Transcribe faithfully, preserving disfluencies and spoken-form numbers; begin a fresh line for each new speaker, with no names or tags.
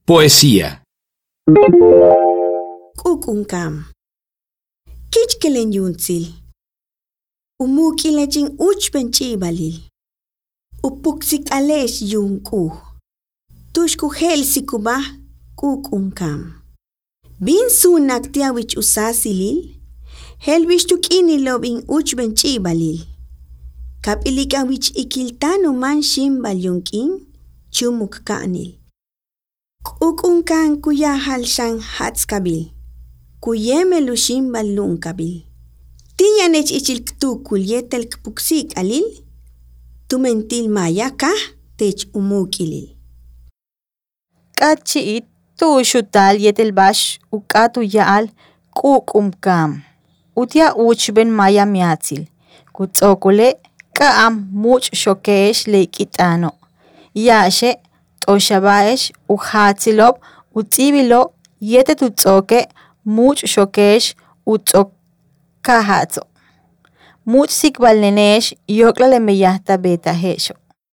Poesía.
Kukunkam. Kichkelen yuntzil. Umukilejin uchben chibalil. Upuksik alesh yunku. Tushku helsikuba kukunkam. Bin sunak tiawich usasilil. Helwish tukinilob in uchben chibalil. Kapilikawich ikiltano man shimbal yunkin. Chumuk kanil. Kukunkan kuyahal shan hatskabil. Kuyemelu shimbal lunkabil. Tiyanech ichilktukul yetel kpuksik alil. Tumentil mayaka tech umukilil.
Kachiit tuushutal yetel bash ukatu yaal kukumkam. Utia uchben maya miatzil. Kutsokole kaam much shokesh leikitano. Yashe toshabaesh uhatzilob utzibilo yete tutsoke much shokesh utsokahatzo. Much sikbalnenesh yokla le meyahta beta hesho.